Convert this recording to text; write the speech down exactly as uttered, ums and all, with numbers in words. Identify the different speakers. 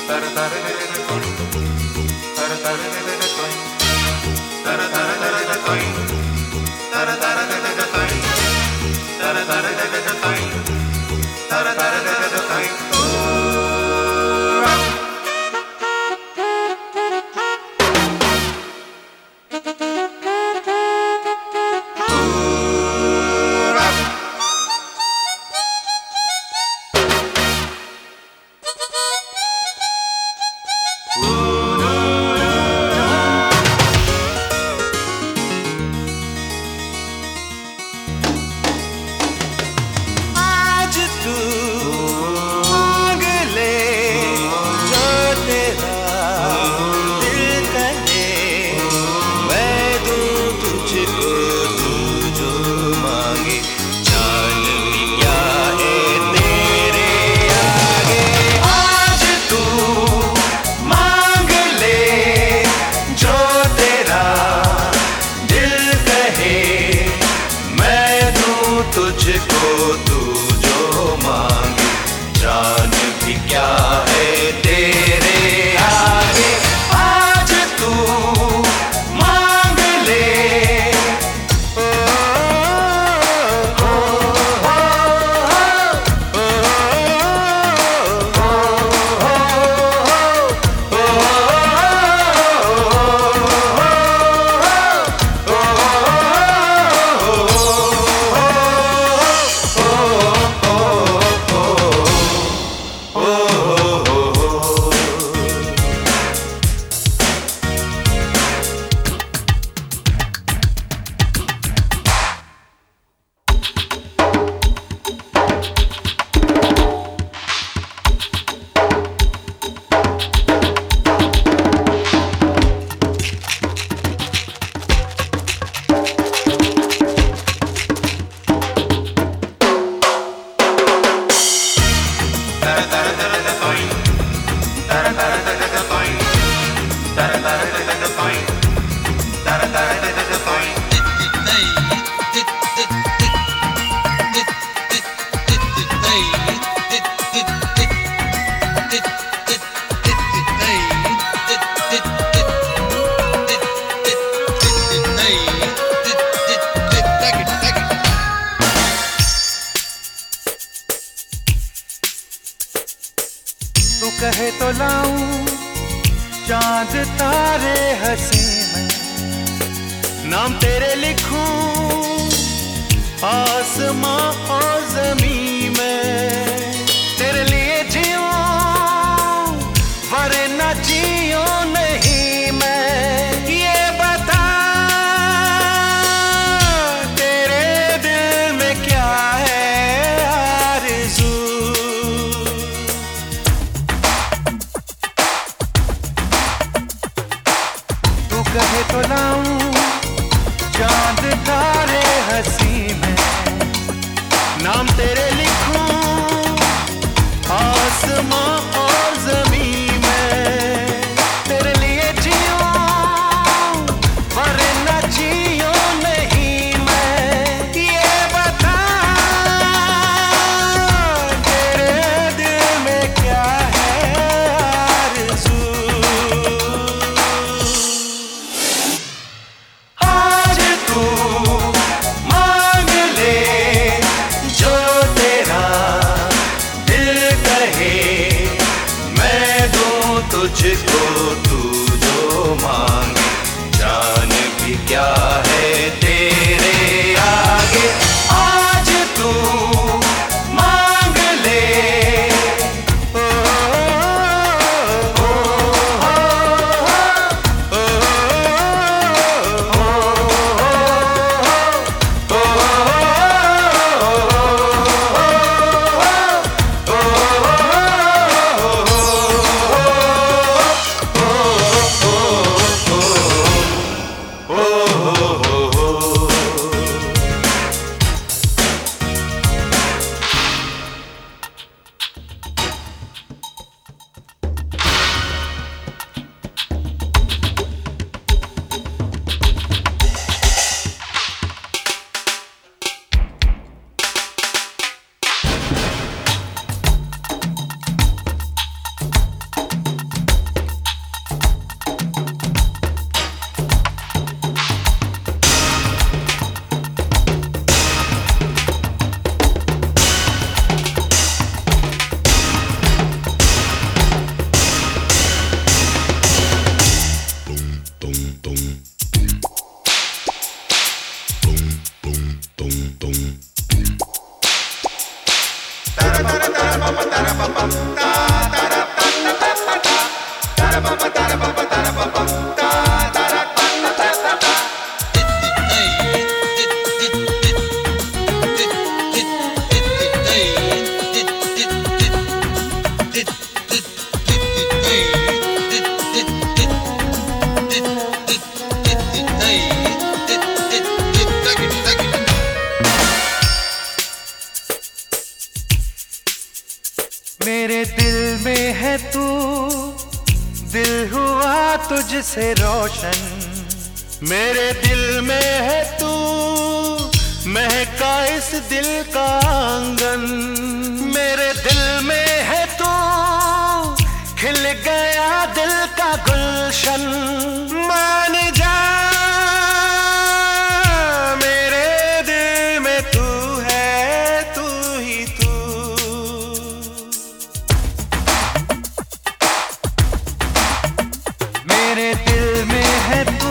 Speaker 1: तू कहे तो लाऊं चांद तारे हंसी में, नाम तेरे लिखूं आसमां और ज़मीं में। तेरे लिए जियूं वरना जियूं नहीं मैं, ये बता तेरे दिल में क्या है आरज़ू। तू कहे तो लाऊं चांद तारे हंसी में, नाम तेरे लिखूं आसमां और ज़मीं में। तेरे लिए जियूं वरना जियूं नहीं मैं, ये बता तेरे दिल में क्या है आरज़ू। आज तू मांग ले जो तेरा दिल कहे, मैं दूं तुझको तू जो मांगे। जान भी क्या है तेरे आगे, आज तू मांग ले। ओ, ओ, ओ, ओ, ओ, ओ, ओ, ओ, मेरे दिल में है तू, दिल हुआ तुझसे रोशन। मेरे दिल में है तू, महका इस दिल का आंगन। मेरे दिल में है तू, खिल गया दिल का गुलशन। मान जा मेरे दिल में तू है, तू ही तू। मेरे दिल में है तू,